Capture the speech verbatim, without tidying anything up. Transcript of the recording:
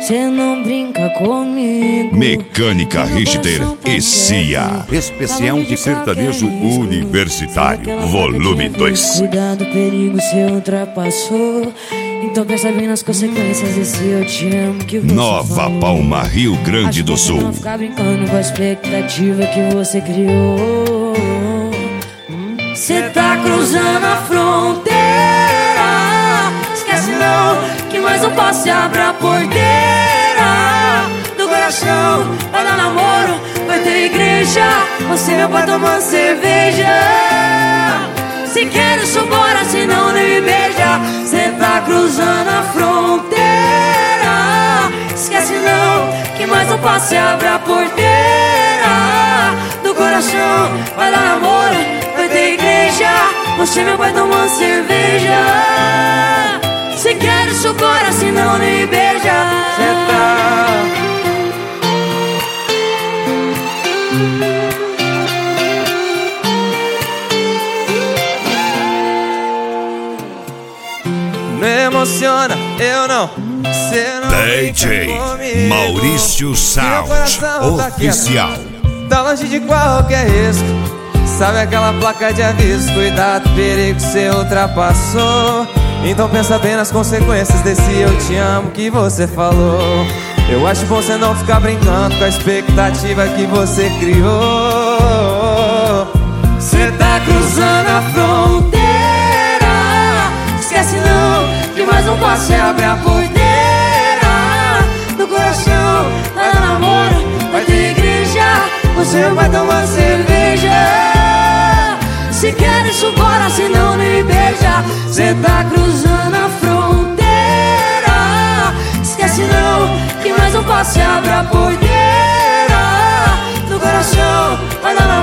Cê não brinca comigo. Mecânica Richter e Cia. Especial de sertanejo universitário, volume dois. Cuidado, perigo, cê ultrapassou. Então pensa bem nas consequências desse eu te amo que você Nova falou. Palma, Rio Grande do Acho que Sul. você não ficar brincando com a expectativa que você criou. Cê tá cruzando a fronteira. Esquece não, que mais um passo e abre a porteira do coração. Vai dar namoro, vai ter igreja. Você meu pai tomando cerveja. Se quer isso bora, senão nem me beija. Cê tá cruzando a fronteira. Esquece não, que mais um passo e abre a porteira do coração. Vai dar namoro, vai ter igreja. Você meu pai tomando cerveja. Se quer isso bora, senão nem me beija. Cê tá não emociona, eu não. Cê não D J Maurício Sound Oficial. Tá longe de qualquer risco. Sabe aquela placa de aviso? Cuidado, perigo, cê ultrapassou. Então pensa bem nas consequências desse eu te amo que você falou. Eu acho bom você não ficar brincando com a expectativa que você criou. Cê tá cruzando a fronteira. Esquece não, que mais um passo e abre a porteira do coração. Vai dar namoro, vai ter igreja. Você vai tomar cerveja. Se quer isso bora, senão nem me beija. Cê tá cruzando a fronteira. Esquece não, que mais um passo e abre a porteira do coração. Vai dar namoro.